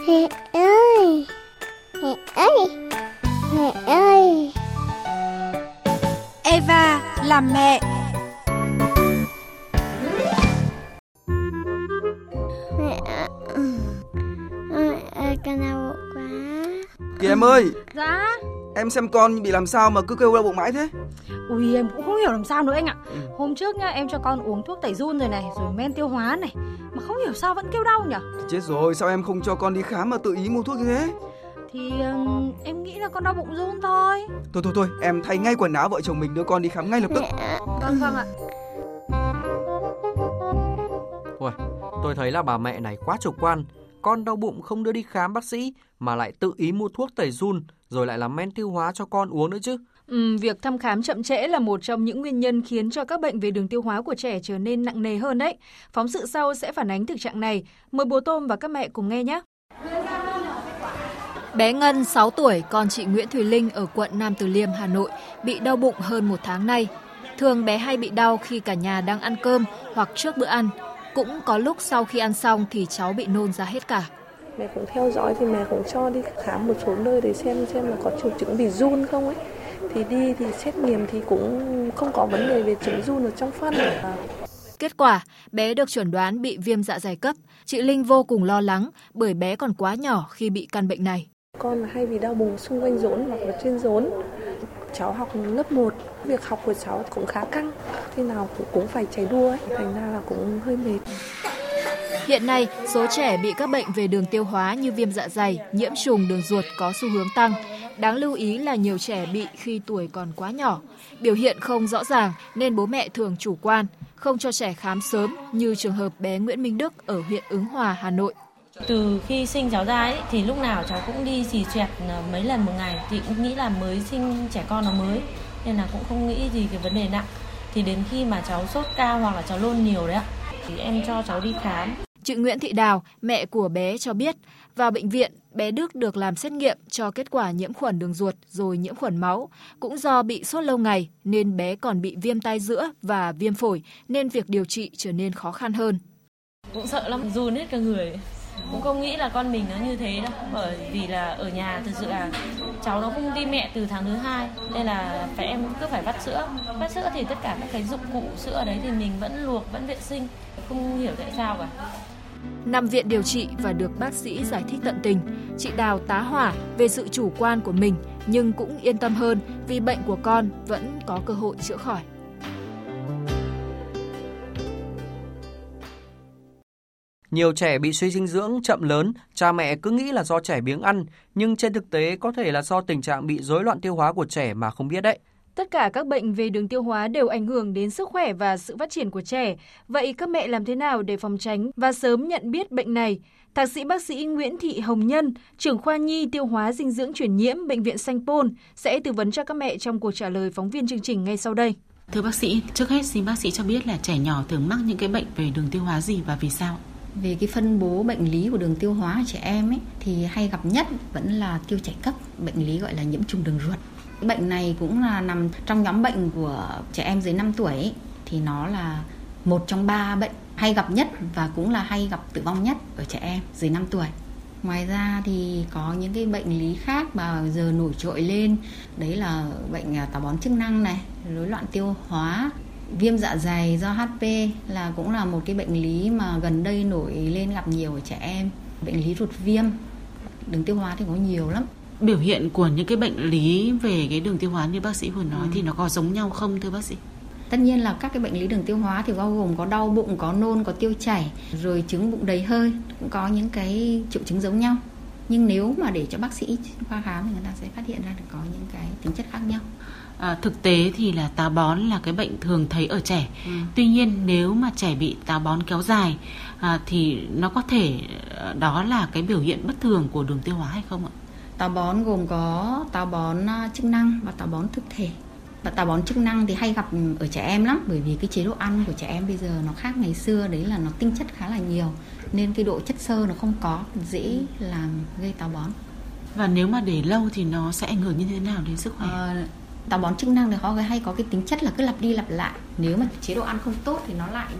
Mẹ ơi, mẹ ơi, mẹ ơi. Eva làm mẹ. Mẹ ơi, con đau bụng quá. Kìa em ơi. Dạ. Em xem con bị làm sao mà cứ kêu đau bụng mãi thế? Ui, em cũng không hiểu làm sao nữa anh ạ. Hôm trước nhá, em cho con uống thuốc tẩy giun rồi này, rồi men tiêu hóa này, mà không hiểu sao vẫn kêu đau nhỉ? Chết rồi, sao em không cho con đi khám mà tự ý mua thuốc như thế? Thì em nghĩ là con đau bụng giun thôi. Thôi, em thay ngay quần áo, vợ chồng mình đưa con đi khám ngay lập tức. Vâng ạ. Ôi, tôi thấy là bà mẹ này quá chủ quan. Con đau bụng không đưa đi khám bác sĩ mà lại tự ý mua thuốc tẩy giun rồi lại làm men tiêu hóa cho con uống nữa chứ. Việc thăm khám chậm trễ là một trong những nguyên nhân khiến cho các bệnh về đường tiêu hóa của trẻ trở nên nặng nề hơn đấy. Phóng sự sau sẽ phản ánh thực trạng này. Mời bố Tôm và các mẹ cùng nghe nhé. Bé Ngân 6 tuổi, con chị Nguyễn Thùy Linh ở quận Nam Từ Liêm, Hà Nội, bị đau bụng hơn 1 tháng nay. Thường bé hay bị đau khi cả nhà đang ăn cơm hoặc trước bữa ăn. Cũng có lúc sau khi ăn xong thì cháu bị nôn ra hết cả. Mẹ cũng theo dõi thì mẹ cũng cho đi khám một số nơi để xem là có triệu chứng bị giun không ấy. Thì đi thì xét nghiệm thì cũng không có vấn đề về chứng giun ở trong phân. Kết quả, bé được chẩn đoán bị viêm dạ dày cấp. Chị Linh vô cùng lo lắng bởi bé còn quá nhỏ khi bị căn bệnh này. Con hay bị đau bụng xung quanh rốn hoặc là trên rốn. Cháu học lớp 1, việc học của cháu cũng khá căng. Khi nào cũng phải chạy đua ấy, thành ra là cũng hơi mệt. Hiện nay, số trẻ bị các bệnh về đường tiêu hóa như viêm dạ dày, nhiễm trùng đường ruột có xu hướng tăng. Đáng lưu ý là nhiều trẻ bị khi tuổi còn quá nhỏ. Biểu hiện không rõ ràng nên bố mẹ thường chủ quan, không cho trẻ khám sớm như trường hợp bé Nguyễn Minh Đức ở huyện Ứng Hòa, Hà Nội. Từ khi sinh cháu ra ấy, thì lúc nào cháu cũng đi xì xoẹt mấy lần một ngày. Thì cũng nghĩ là mới sinh trẻ con nó mới, nên là cũng không nghĩ gì cái vấn đề nặng. Thì đến khi mà cháu sốt cao hoặc là cháu nôn nhiều đấy ạ, thì em cho cháu đi khám. Chị Nguyễn Thị Đào, mẹ của bé cho biết, vào bệnh viện, bé Đức được làm xét nghiệm cho kết quả nhiễm khuẩn đường ruột rồi nhiễm khuẩn máu. Cũng do bị sốt lâu ngày nên bé còn bị viêm tai giữa và viêm phổi nên việc điều trị trở nên khó khăn hơn. Cũng sợ lắm, run hết cả người. Cũng không nghĩ là con mình nó như thế đâu, bởi vì là ở nhà thực sự là cháu nó không đi mẹ từ tháng thứ 2, nên là em cứ phải vắt sữa. Vắt sữa thì tất cả các cái dụng cụ sữa ở đấy thì mình vẫn luộc, vẫn vệ sinh, không hiểu tại sao cả. Nằm viện điều trị và được bác sĩ giải thích tận tình, chị Đào tá hỏa về sự chủ quan của mình nhưng cũng yên tâm hơn vì bệnh của con vẫn có cơ hội chữa khỏi. Nhiều trẻ bị suy dinh dưỡng chậm lớn, cha mẹ cứ nghĩ là do trẻ biếng ăn, nhưng trên thực tế có thể là do tình trạng bị rối loạn tiêu hóa của trẻ mà không biết đấy. Tất cả các bệnh về đường tiêu hóa đều ảnh hưởng đến sức khỏe và sự phát triển của trẻ. Vậy các mẹ làm thế nào để phòng tránh và sớm nhận biết bệnh này? Thạc sĩ bác sĩ Nguyễn Thị Hồng Nhân, trưởng khoa nhi tiêu hóa dinh dưỡng truyền nhiễm Bệnh viện Sanh Pôn sẽ tư vấn cho các mẹ trong cuộc trả lời phóng viên chương trình ngay sau đây. Thưa bác sĩ, trước hết xin bác sĩ cho biết là trẻ nhỏ thường mắc những cái bệnh về đường tiêu hóa gì và vì sao? Về cái phân bố bệnh lý của đường tiêu hóa trẻ em ấy, thì hay gặp nhất vẫn là tiêu chảy cấp, bệnh lý gọi là nhiễm trùng đường ruột. Bệnh này cũng là nằm trong nhóm bệnh của trẻ em dưới 5 tuổi ấy, thì nó là một trong 3 bệnh hay gặp nhất và cũng là hay gặp tử vong nhất ở trẻ em dưới 5 tuổi. Ngoài ra thì có những cái bệnh lý khác mà giờ nổi trội lên, đấy là bệnh táo bón chức năng này, rối loạn tiêu hóa, viêm dạ dày do HP là cũng là một cái bệnh lý mà gần đây nổi lên gặp nhiều ở trẻ em. Bệnh lý ruột viêm, đường tiêu hóa thì có nhiều lắm. Biểu hiện của những cái bệnh lý về cái đường tiêu hóa như bác sĩ vừa nói thì nó có giống nhau không thưa bác sĩ? Tất nhiên là các cái bệnh lý đường tiêu hóa thì bao gồm có đau bụng, có nôn, có tiêu chảy, rồi chứng bụng đầy hơi, cũng có những cái triệu chứng giống nhau. Nhưng nếu mà để cho bác sĩ khoa khám thì người ta sẽ phát hiện ra được có những cái tính chất khác nhau. Thực tế thì là táo bón là cái bệnh thường thấy ở trẻ. Tuy nhiên nếu mà trẻ bị táo bón kéo dài thì nó có thể đó là cái biểu hiện bất thường của đường tiêu hóa hay không ạ? Táo bón gồm có táo bón chức năng và táo bón thực thể. Và táo bón chức năng thì hay gặp ở trẻ em lắm, bởi vì cái chế độ ăn của trẻ em bây giờ nó khác ngày xưa, đấy là nó tinh chất khá là nhiều nên cái độ chất xơ nó không có, dễ làm gây táo bón. Và nếu mà để lâu thì nó sẽ ảnh hưởng như thế nào đến sức khỏe? Táo bón chức năng thì họ hay có cái tính chất là cứ lặp đi lặp lại. Nếu mà chế độ ăn không tốt thì nó lại bị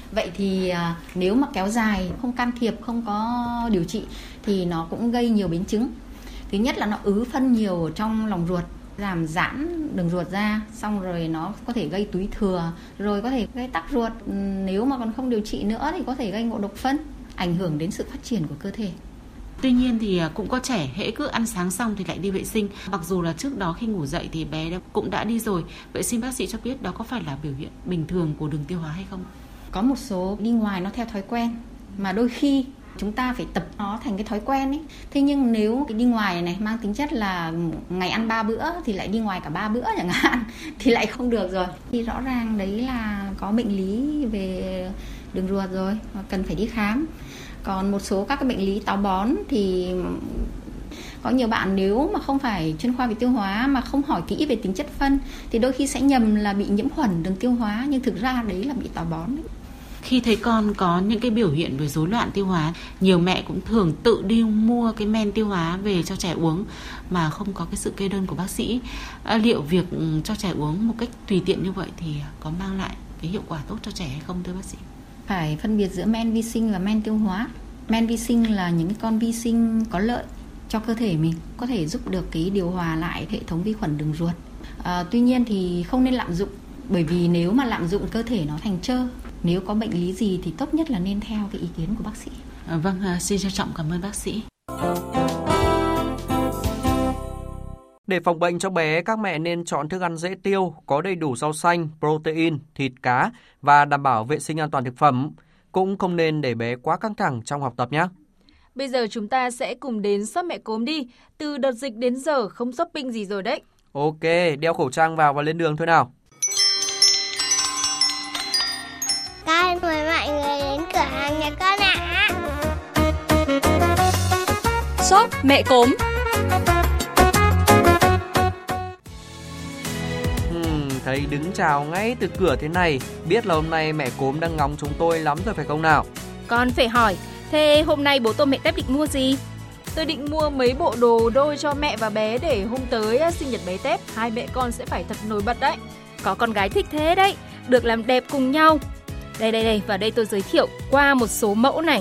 Vậy thì nếu mà kéo dài, không can thiệp, không có điều trị thì nó cũng gây nhiều biến chứng. Thứ nhất là nó ứ phân nhiều ở trong lòng ruột, làm giãn đường ruột ra, xong rồi nó có thể gây túi thừa, rồi có thể gây tắc ruột. Nếu mà còn không điều trị nữa thì có thể gây ngộ độc phân, ảnh hưởng đến sự phát triển của cơ thể. Tuy nhiên thì cũng có trẻ hễ cứ ăn sáng xong thì lại đi vệ sinh, mặc dù là trước đó khi ngủ dậy thì bé cũng đã đi rồi. Vậy xin bác sĩ cho biết đó có phải là biểu hiện bình thường của đường tiêu hóa hay không? Có một số đi ngoài nó theo thói quen, mà đôi khi chúng ta phải tập nó thành cái thói quen ấy. Thế nhưng nếu đi ngoài này mang tính chất là ngày ăn 3 bữa thì lại đi ngoài cả 3 bữa chẳng hạn thì lại không được rồi. Thì rõ ràng đấy là có bệnh lý về đường ruột rồi, cần phải đi khám. Còn một số các cái bệnh lý táo bón thì có nhiều bạn nếu mà không phải chuyên khoa về tiêu hóa mà không hỏi kỹ về tính chất phân thì đôi khi sẽ nhầm là bị nhiễm khuẩn đường tiêu hóa, nhưng thực ra đấy là bị táo bón đấy. Khi thấy con có những cái biểu hiện về rối loạn tiêu hóa, nhiều mẹ cũng thường tự đi mua cái men tiêu hóa về cho trẻ uống mà không có cái sự kê đơn của bác sĩ. Liệu việc cho trẻ uống một cách tùy tiện như vậy thì có mang lại cái hiệu quả tốt cho trẻ hay không thưa bác sĩ? Phải phân biệt giữa men vi sinh và men tiêu hóa. Men vi sinh là những cái con vi sinh có lợi cho cơ thể mình, có thể giúp được cái điều hòa lại hệ thống vi khuẩn đường ruột. Tuy nhiên thì không nên lạm dụng, bởi vì nếu mà lạm dụng cơ thể nó thành trơ. Nếu có bệnh lý gì thì tốt nhất là nên theo cái ý kiến của bác sĩ. Vâng, xin trân trọng cảm ơn bác sĩ. Để phòng bệnh cho bé, các mẹ nên chọn thức ăn dễ tiêu, có đầy đủ rau xanh, protein, thịt, cá và đảm bảo vệ sinh an toàn thực phẩm. Cũng không nên để bé quá căng thẳng trong học tập nhé. Bây giờ chúng ta sẽ cùng đến shop Mẹ Cốm đi. Từ đợt dịch đến giờ không shopping gì rồi đấy. Ok, đeo khẩu trang vào và lên đường thôi nào. Con mời mọi người đến cửa hàng nhà con ạ. Shop Mẹ Cốm. Thấy đứng chào ngay từ cửa thế này, biết là hôm nay mẹ Cốm đang ngóng chúng tôi lắm rồi phải không nào? Con phải hỏi, thế hôm nay bố Tôm mẹ Tép định mua gì? Tôi định mua mấy bộ đồ đôi cho mẹ và bé để hôm tới sinh nhật bé Tép, hai mẹ con sẽ phải thật nổi bật đấy. Có con gái thích thế đấy, được làm đẹp cùng nhau. Đây, và đây tôi giới thiệu qua một số mẫu này.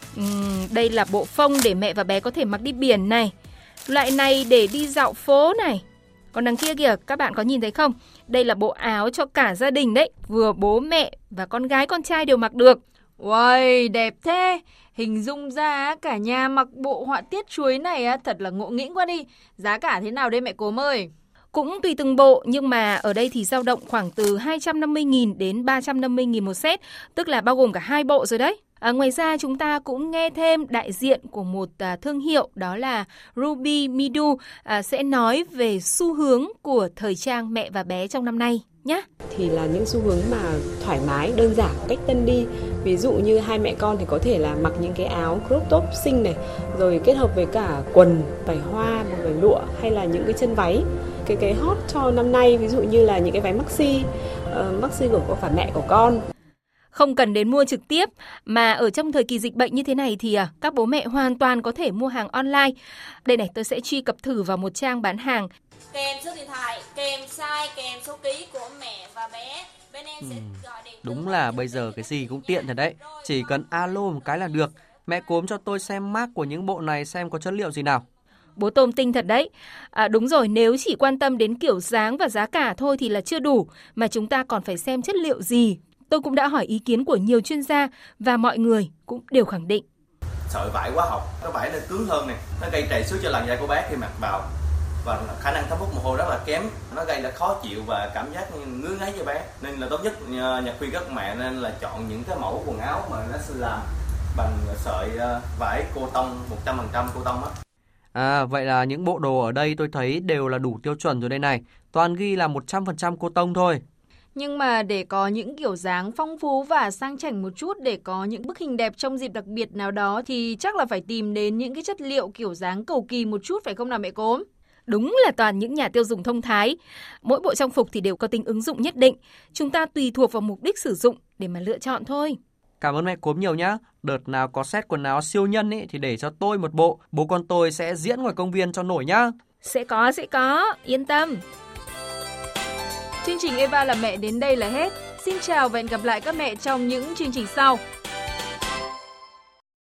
Đây là bộ phông để mẹ và bé có thể mặc đi biển này. Loại này để đi dạo phố này. Còn đằng kia kìa, các bạn có nhìn thấy không? Đây là bộ áo cho cả gia đình đấy. Vừa bố mẹ và con gái con trai đều mặc được. Uầy, đẹp thế. Hình dung ra cả nhà mặc bộ họa tiết chuối này thật là ngộ nghĩnh quá đi. Giá cả thế nào đây mẹ Cốm ơi? Cũng tùy từng bộ, nhưng mà ở đây thì dao động khoảng từ 250.000 đến 350.000 một set, tức là bao gồm cả hai bộ rồi đấy. Ngoài ra chúng ta cũng nghe thêm đại diện của một thương hiệu, đó là Ruby Midu sẽ nói về xu hướng của thời trang mẹ và bé trong năm nay nhé. Thì là những xu hướng mà thoải mái, đơn giản, cách tân đi. Ví dụ như hai mẹ con thì có thể là mặc những cái áo crop top xinh này, rồi kết hợp với cả quần, vải hoa, vải lụa hay là những cái chân váy. Cái hot cho năm nay ví dụ như là những cái váy maxi của phải mẹ của con. Không cần đến mua trực tiếp, mà ở trong thời kỳ dịch bệnh như thế này thì các bố mẹ hoàn toàn có thể mua hàng online. Đây này, tôi sẽ truy cập thử vào một trang bán hàng. Kèm số điện thoại, kèm size, kèm số ký của mẹ và bé. Bên em sẽ gọi điện. Đúng là bây giờ cái gì cũng tiện thật đấy. Chỉ cần alo một cái là được. Mẹ Cốm cho tôi xem mác của những bộ này xem có chất liệu gì nào. Bố Tôm tinh thật đấy. Đúng rồi, nếu chỉ quan tâm đến kiểu dáng và giá cả thôi thì là chưa đủ, mà chúng ta còn phải xem chất liệu gì. Tôi cũng đã hỏi ý kiến của nhiều chuyên gia và mọi người cũng đều khẳng định. Sợi vải hóa học, nó vải nó cứng hơn này, nó gây trầy xước cho làn da của bé khi mặc vào. Và khả năng thấm hút mồ hôi rất là kém, nó gây là khó chịu và cảm giác ngứa ngáy cho bé. Nên là tốt nhất Nhật khuyên các mẹ nên là chọn những cái mẫu quần áo mà nó sẽ làm bằng sợi vải cô tông, 100% cô tông á. Vậy là những bộ đồ ở đây tôi thấy đều là đủ tiêu chuẩn rồi đây này. Toàn ghi là 100% cô tông thôi. Nhưng mà để có những kiểu dáng phong phú và sang chảnh một chút, để có những bức hình đẹp trong dịp đặc biệt nào đó thì chắc là phải tìm đến những cái chất liệu kiểu dáng cầu kỳ một chút phải không nào mẹ Cốm? Đúng là toàn những nhà tiêu dùng thông thái. Mỗi bộ trang phục thì đều có tính ứng dụng nhất định. Chúng ta tùy thuộc vào mục đích sử dụng để mà lựa chọn thôi. Cảm ơn mẹ Cốm nhiều nhá. Đợt nào có set quần áo siêu nhân thì để cho tôi một bộ. Bố con tôi sẽ diễn ngoài công viên cho nổi nhá. Sẽ có, yên tâm. Chương trình Eva là mẹ đến đây là hết. Xin chào và hẹn gặp lại các mẹ trong những chương trình sau.